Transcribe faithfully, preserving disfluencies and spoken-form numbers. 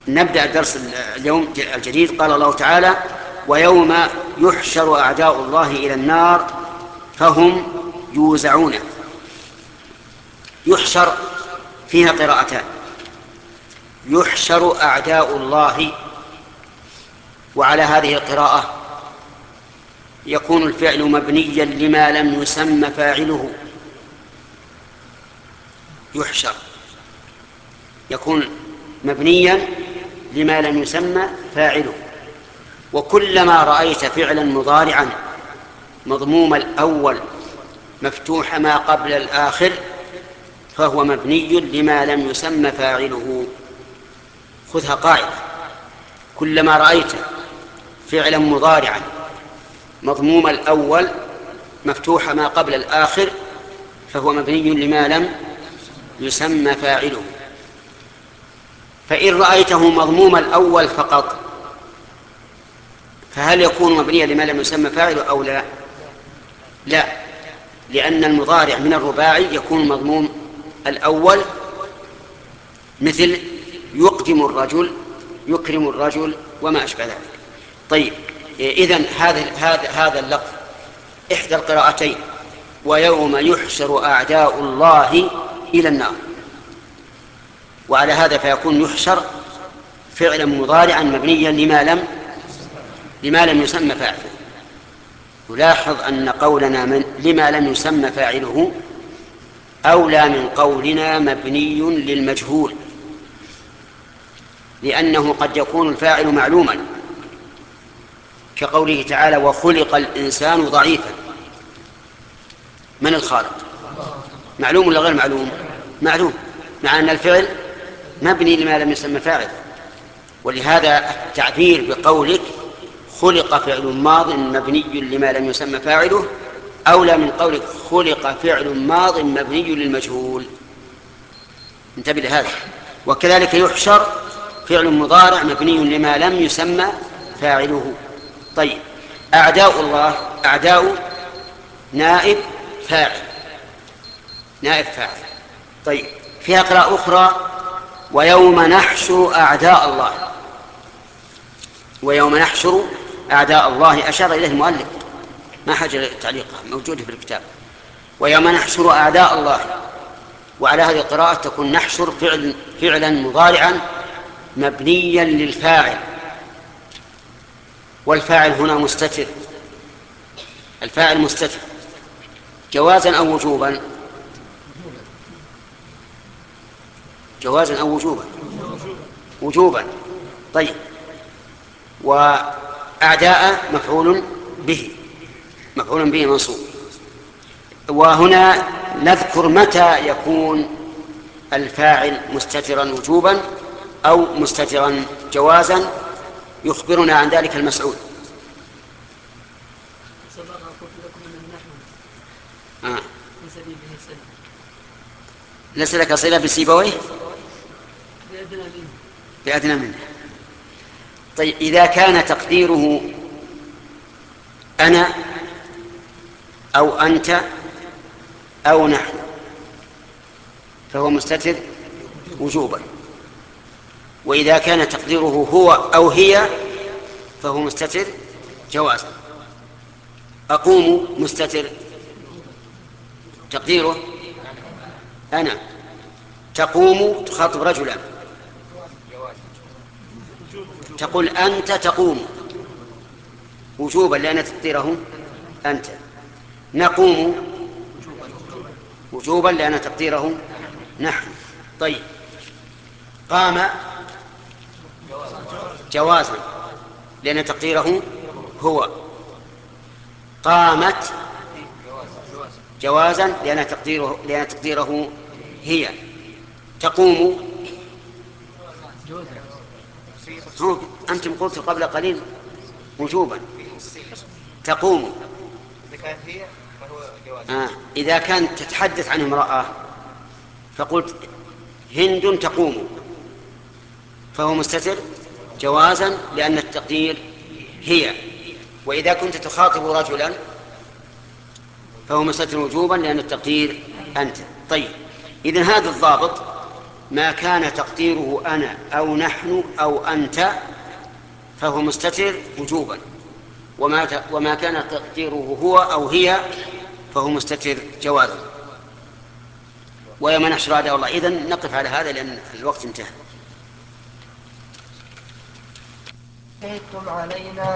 نبدأ الدرس اليوم الجديد. قال الله تعالى: ويوم يحشر أعداء الله إلى النار فهم يوزعون. يحشر فيها قراءتان: يحشر أعداء الله، وعلى هذه القراءة يكون الفعل مبنيا لما لم يسمى فاعله. يحشر يكون مبنيا لما لم يسمى فاعله. وكلما رأيت فعلا مضارعا مضموم الأول مفتوح ما قبل الآخر فهو مبني لما لم يسمى فاعله. خذها قاعدة: كلما رأيت فعلا مضارعا مضموم الأول مفتوح ما قبل الآخر فهو مبني لما لم يسمى فاعله. فإن رأيته مضموم الأول فقط فهل يكون مبنيا لما لم يسمى فاعله أو لا؟ لا، لأن المضارع من الرباعي يكون مضموم الأول، مثل يقدم الرجل، يكرم الرجل، وما أشبه ذلك. طيب، إذن هذا هذا هذا اللفظ إحدى القراءتين: ويوم يحشر أعداء الله إلى النار. وعلى هذا فيكون يحشر فعلا مضارعا مبنيا لما لم لما لم يسمى فاعله. نلاحظ أن قولنا من لما لم يسمى فاعله أولى من قولنا مبني للمجهول، لأنه قد يكون الفاعل معلوما، كقوله تعالى: وخلق الإنسان ضعيفا. من الخالق؟ معلوم ولا غير معلوم؟ معلوم، مع أن الفعل مبني لما لم يسمى فاعله. ولهذا التعبير بقولك خلق فعل ماض مبني لما لم يسمى فاعله أولى من قولك خلق فعل ماض مبني للمجهول. انتبه لهذا. وكذلك يحشر فعل مضارع مبني لما لم يسمى فاعله. طيب، أعداء الله، أعداء نائب فاعل، نائب فاعل. طيب، فيها قراءة أخرى: ويوم نحشر أعداء الله. ويوم نحشر أعداء الله أشار إليه المؤلف، ما حاجة تعليقها، موجودة في الكتاب. ويوم نحشر أعداء الله، وعلى هذه القراءة تكون نحشر فعل فعلا مضارعا مبنيا للفاعل، والفاعل هنا مستتر. الفاعل مستتر جوازا أو وجوبا؟ جوازا أو وجوبا؟ وجوبا. طيب، وأعداء مفعول به، مفعول به منصوب. وهنا نذكر متى يكون الفاعل مستترا وجوبا أو مستترا جوازا، يخبرنا عن ذلك المسعود. آه. ليس لك صلة بسيبويه بأدنى منه. طيب، إذا كان تقديره أنا أو أنت أو نحن فهو مستتر وجوبا، وإذا كان تقديره هو أو هي فهو مستتر جوازا. أقوم مستتر تقديره أنا، تقوم تخاطب رجلا، تقول أنت تقوم وجوبا لأن تقديره أنت. نقوم وجوبا لأن تقديره نحن. طيب، قام جوازا لأن تقديره هو. قامت جوازا لأن تقديره لأن تقديره هي. تقوم، أنتم قلت قبل قليل وجوبا. تقوم آه. إذا كانت تتحدث عن امرأة فقلت هند تقوم فهو مستتر جوازا لأن التقدير هي. وإذا كنت تخاطب رجلا فهو مستتر وجوبا لأن التقدير أنت. طيب، إذن هذا الضابط ما كان تقديره أنا أو نحن أو أنت فهو مستتر وجوبا، وما وما كان تقديره هو أو هي فهو مستتر جوازا. ويوم نحشر أعداء الله. إذن نقف على هذا لأن الوقت انتهى. شهدتم علينا